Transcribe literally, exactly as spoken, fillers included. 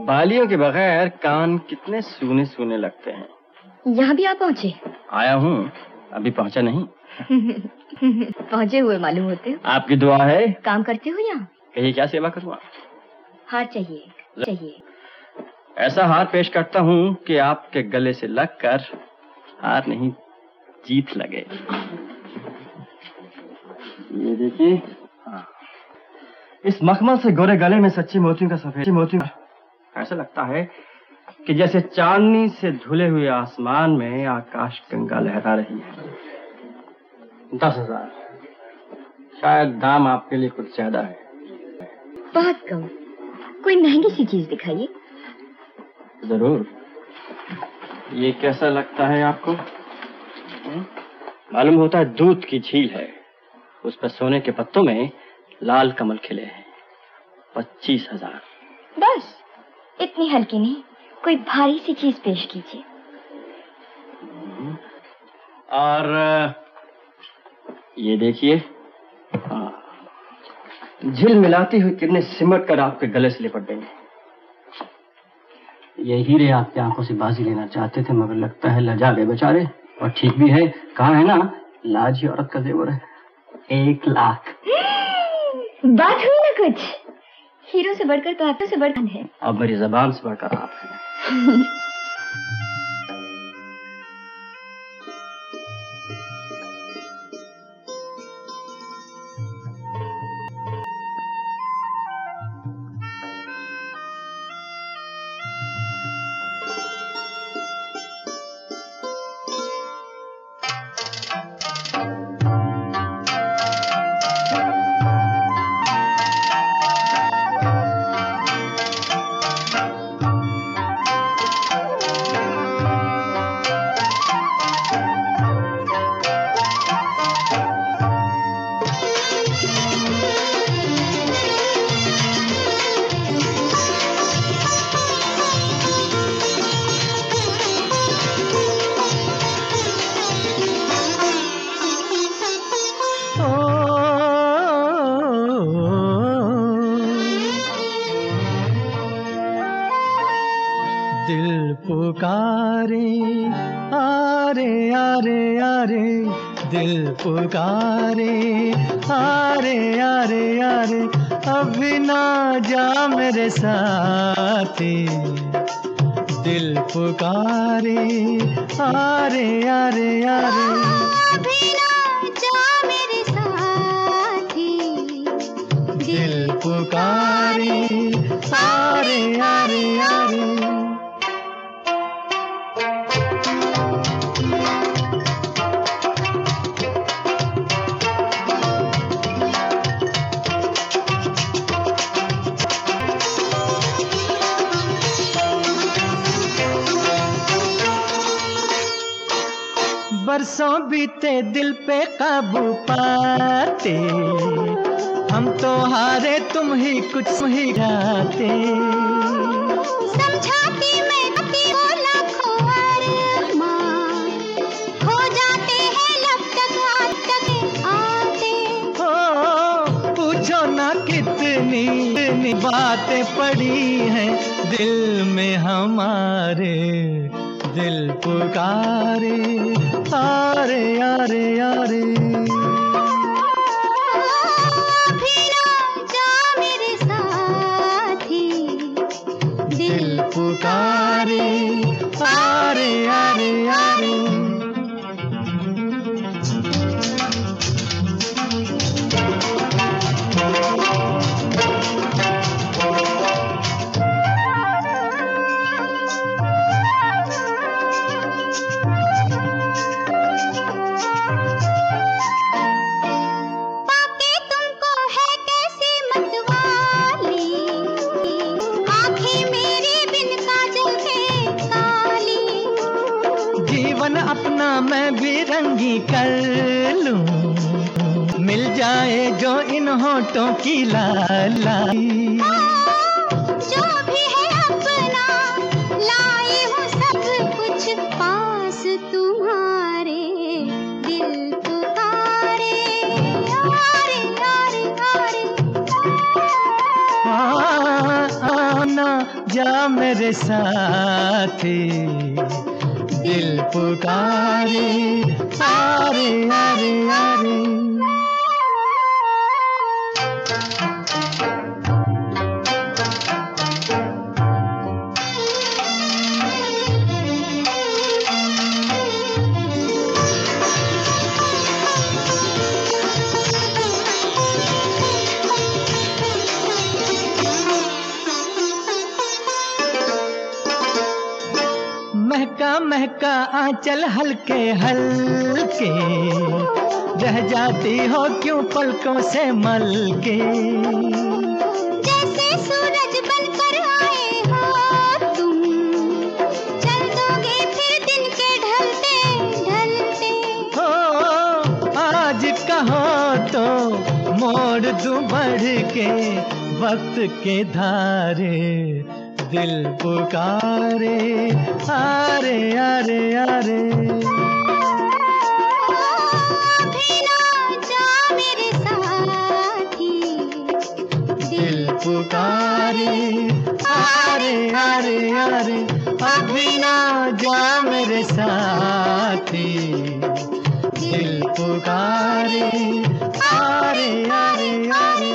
बालियों के बगैर कान कितने सूने सूने लगते हैं। यहाँ भी आप पहुँचे? आया हूँ, अभी पहुँचा नहीं। पहुँचे हुए मालूम होते हो। आपकी दुआ है। काम करते हो यहाँ? कहिए क्या सेवा करूँ? हार चाहिए चाहिए। ऐसा हार पेश करता हूँ कि आपके गले से लगकर हार नहीं जीत लगे। ये देखिए, हाँ। इस मखमल से गोरे गले में सच्ची मोतियों का सफेद मोतियों का ऐसा लगता है कि जैसे चांदनी से धुले हुए आसमान में आकाश गंगा लहरा रही है। दस हजार, शायद दाम आपके लिए कुछ ज्यादा है। बहुत कम, कोई महंगी सी चीज दिखाइए। जरूर। ये कैसा लगता है आपको? मालूम होता है दूध की झील है, उस पर सोने के पत्तों में लाल कमल खिले हैं। पच्चीस हजार। बस इतनी हल्की नहीं, कोई भारी सी चीज पेश कीजिए। और ये देखिए, झिल मिलाती हुई किरणें सिमट कर आपके गले से लिपट गई। ये हीरे आपकी आंखों से बाजी लेना चाहते थे, मगर लगता है लजा गए बेचारे। और ठीक भी है, कहा है ना, लाज ही औरत का जेवर है। एक लाख। बात हुई ना कुछ। हीरो से बढ़कर तो आपसे बढ़कर है। अब मेरी जबान से बढ़कर आप हैं। पुकारे आरे आरे आरे, अभी ना जा मेरे साथी। दिल पुकारे आरे आरे आरे, अभी ना जा मेरे साथी। दिल पुकारे आरे आरे आरे। बरसों बीते दिल पे काबू पाते, हम तो हारे तुम ही कुछ ही गाते। समझाती मैं को लाखों अरमान, हो जाते हैं लब तक हाथ तक आते। हो पूछो ना कितनी कितनी बातें पड़ी हैं दिल में हमारे। दिल पुकारे आरे आरे आरे, अभी ना जा मेरे साथी। दिल पुकारे आरे आरे आरे। अपना मैं भी रंगी कर लूं, मिल जाए जो इन होठों की लाली। जो भी है अपना लाई हूँ सब कुछ पास तुम्हारे। दिल पुकारे आरे आरे आरे, आना जा मेरे साथी, दिल पुकारे आरे आरे आरे। महका महका आंचल हल्के हल्के, रह जाती हो क्यों पलकों से मलके। जैसे सूरज बनकर आए हो तुम, चल दोगे फिर दिन के ढलते ढलते। हो आज कहो तो मोड़ दूं बढ़ के वक्त के धारे, दिल पुकारे आरे आरे आरे। अभी ना जा मेरे साथी, दिल पुकारे आरे आरे आरे। अभी ना जा मेरे साथी, दिल पुकारे आरे आरे आरे।